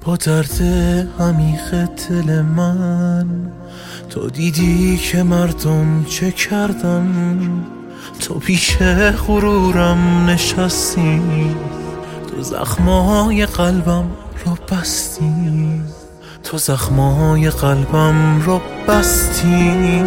با درد عمیق دل من. تو دیدی که مردم چه کردن، تو پیش غرورم نشستی، تو زخمای قلبم رو بستی، تو زخمای قلبم رو بستی.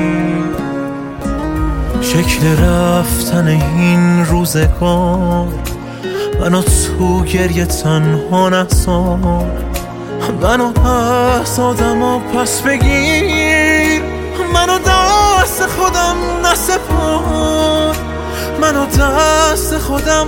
شکل رفتن این روزگار منو تو گریه تنها نذار، منو از آدما پس بگیر، منو دست خودم نسپار، منو دست خودم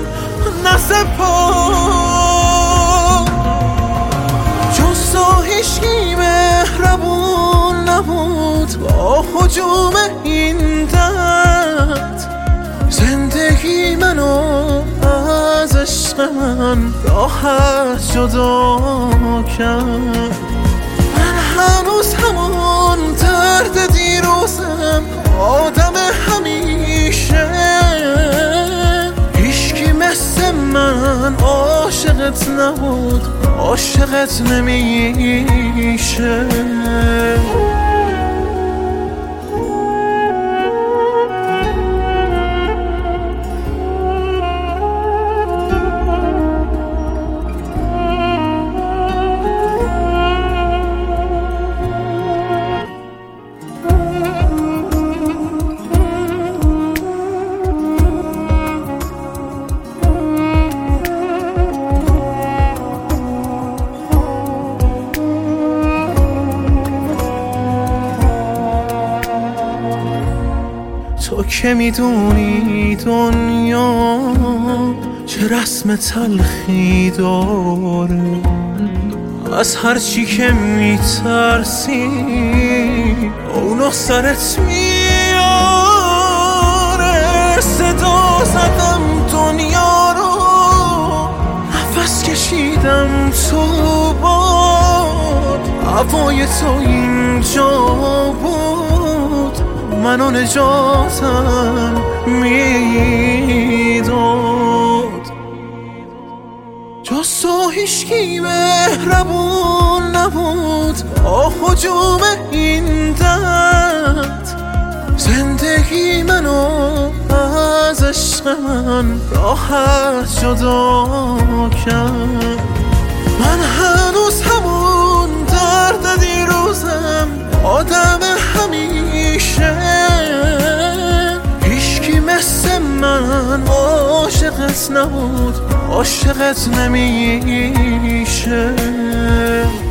نسپار. جز تو هیچکی مهربون نبود با هجوم این درد، زندگی منو از عشق من راحت جدا کرد. من هنوز همون درد دیروزم، آدم همیشه، هیچکی مثل من عاشقت نبود، عاشقت نمیشه. تو که میدونی دنیا چه رسم تلخی داره، از هرچی که میترسی اونو سرت میاره. صدا زدم دنیا رو، نفس کشیدم تو باد، هوای تو اینجا بود، منو نجاتم میداد. جز تو هیچکی مهربون نبود با هجوم این درد، زندگی منو از عشق من راحت جدا کرد. من هنوز همون درد دیروزم، آدم همیشه، هیچکی مثل من عاشقت نبود، عاشقت نمیشه.